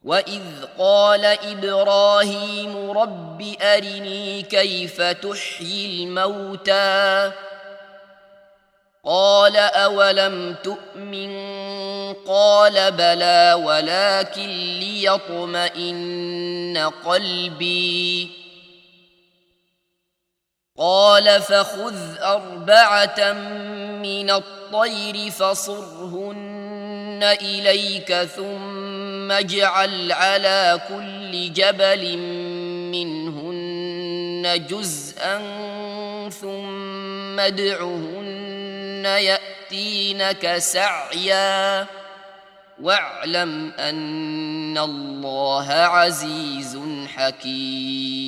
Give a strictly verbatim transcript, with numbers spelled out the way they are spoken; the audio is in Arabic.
وإذ قال إبراهيم رب أرني كيف تحيي الموتى قال أولم تؤمن قال بلى ولكن ليطمئن قلبي قال فخذ أربعة من الطير فصرهن إليك ثم اجعل على كل جبل منهن جزءا ثم ادعهن يأتينك سعيا واعلم أن الله عزيز حكيم.